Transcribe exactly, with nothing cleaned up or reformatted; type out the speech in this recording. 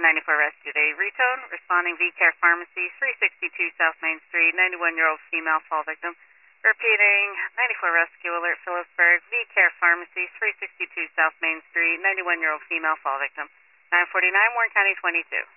ninety-four Rescue Day. Retone, responding V-Care Pharmacy, three sixty-two South Main Street, ninety-one-year-old female fall victim. Repeating, ninety-four Rescue Alert Phillipsburg, V-Care Pharmacy, three sixty-two South Main Street, ninety-one-year-old female fall victim. nine forty-nine Warren County twenty-two.